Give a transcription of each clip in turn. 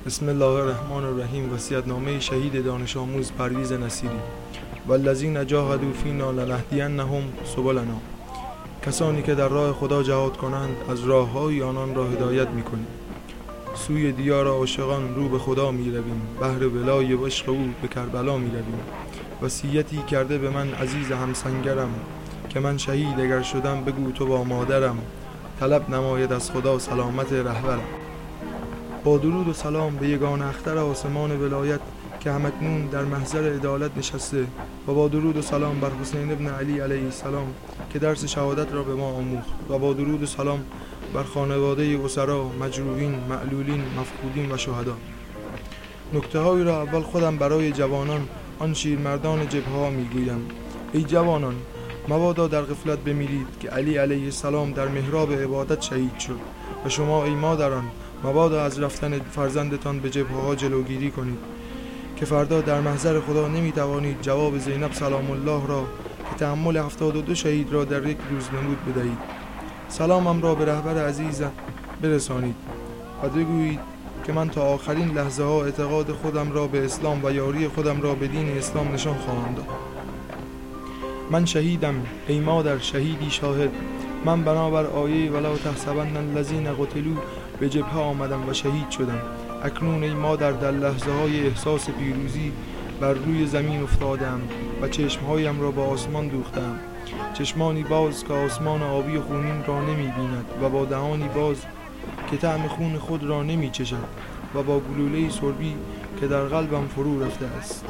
بسم الله الرحمن الرحیم. وصیت‌نامه شهید دانش آموز پرویز نصیری. والذین جاهدوا فینا لنهدینهم سبلنا. کسانی که در راه خدا جهاد کنند از راه‌های آنان را هدایت می‌کنیم. سوی دیار عاشقان رو به خدا می‌رویم، بهر ولای و عشق او به کربلا می‌رویم. وصیتی کرده به من عزیز همسنگرم، که من شهید اگر شدم بگو تو با مادرم. طلب نماید از خدا سلامت رهبرم. با درود و سلام به یگانه اختر آسمان ولایت که همکنون در محضر عدالت نشسته، و با درود و سلام بر حسین ابن علی علیه السلام که درس شهادت را به ما آموخت، و با درود و سلام بر خانواده اسرا، مجروحین، معلولین، مفقودین و شهدا. نکته هایی را اول خودم برای جوانان، آن شیرمردان جبهه ها میگویم. ای جوانان، مبادا در غفلت بمیرید که علی علیه السلام در محراب عبادت شهید شد، و شما ای مادران مبادا از رفتن فرزندتان به جبهه ها جلوگیری کنید که فردا در محضر خدا نمیتوانید جواب زینب سلام الله را که تحمل 72 شهید را در یک روز نمود بدهید. سلامم را به رهبر عزیزم برسانید و بگویید که من تا آخرین لحظه ها اعتقاد خودم را به اسلام و یاری خودم را به دین اسلام نشان خواهم داد. من شهیدم ای مادر، شهیدی شاهد. من بنابر آیه ولا تحسبن الذین قتلوا به جبهه آمدم و شهید شدم. اکنون ای مادر در لحظه های احساس پیروزی بر روی زمین افتادم و چشمهایم را با آسمان دوختم. چشمانی باز که آسمان آبی و خونین را نمی بیند، و با دهانی باز که طعم خون خود را نمی چشد، و با گلوله سربی که در قلبم فرو رفته است.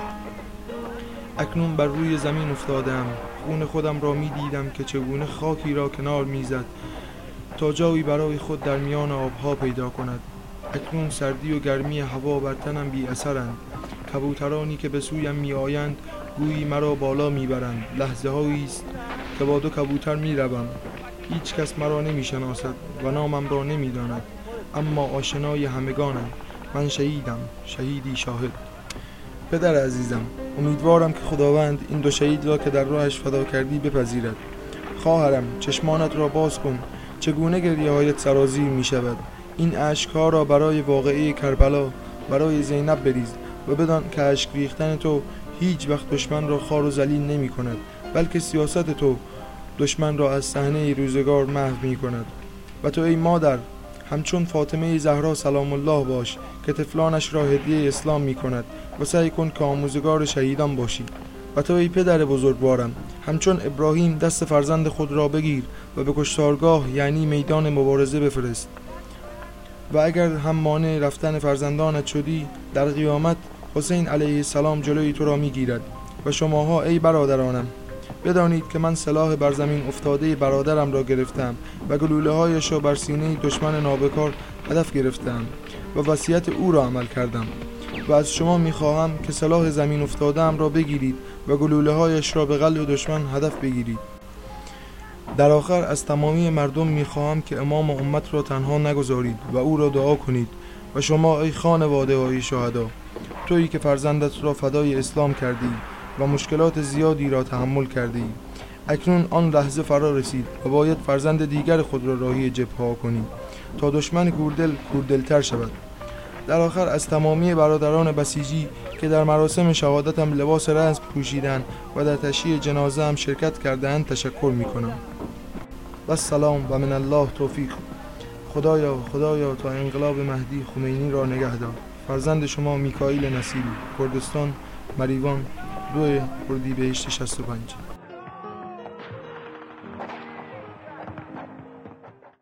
اکنون بر روی زمین افتادم، خون خودم را می دیدم که چگونه خاکی را کنار می زد تا جایی برای خود در میان آبها پیدا کند. اکنون سردی و گرمی هوا بر تنم بی اثرند. کبوترانی که به سویم می آیند گویی مرا بالا می برند. لحظه هایی است که با دو کبوتر می روم. هیچ کس مرا نمی شناسد و نامم را نمی داند، اما آشنای همگانم. من شهیدم، شهیدی شاهد. پدر عزیزم، امیدوارم که خداوند این دو شهید را که در راهش فدا کردی بپذیرد. خواهرم، چشمانت را باز کن، چگونه گریه هایت سرازیر می شود. این اشک‌ها را برای واقعه کربلا، برای زینب بریز و بدان که اشک ریختن تو هیچ وقت دشمن را خوار و ذلیل نمی کند، بلکه سیاست تو دشمن را از صحنه روزگار محو می کند. و تو ای مادر همچون فاطمه زهرا سلام الله باش که طفلانش را هدیه اسلام می کند و سعی کن که آموزگار شهیدان باشی. و تو ای پدر بزرگوارم همچون ابراهیم دست فرزند خود را بگیر و به کشتارگاه یعنی میدان مبارزه بفرست. و اگر هم مانع رفتن فرزندانت شدی، در قیامت حسین علیه السلام جلوی تو را میگیرد. و شماها ای برادرانم بدانید که من سلاح بر زمین افتاده برادرم را گرفتم و گلوله هایش را بر سینه دشمن نابکار هدف گرفتم و وصیت او را عمل کردم. و از شما میخواهم که سلاح زمین افتاده‌ام را بگیرید و گلوله هایش را به قلب دشمن هدف بگیرید. در آخر از تمامی مردم میخواهم که امام امت را تنها نگذارید و او را دعا کنید. و شما ای خانواده های شهدا، تویی که فرزندت را فدای اسلام کردی و مشکلات زیادی را تحمل کردی، اکنون آن لحظه فرا رسید و باید فرزند دیگر خود را راهی جبهه کنی تا دشمن کوردلتر شود. در آخر از تمامی برادران بسیجی که در مراسم شهادتم لباس رسم پوشیدند و در تشییع جنازه هم شرکت کردند تشکر میکنم. و السلام و من الله توفیق. خدایا تا انقلاب مهدی خمینی را نگهدار. فرزند شما میکائیل نصیری، کردستان، مریوان، 2 اردیبهشت 65.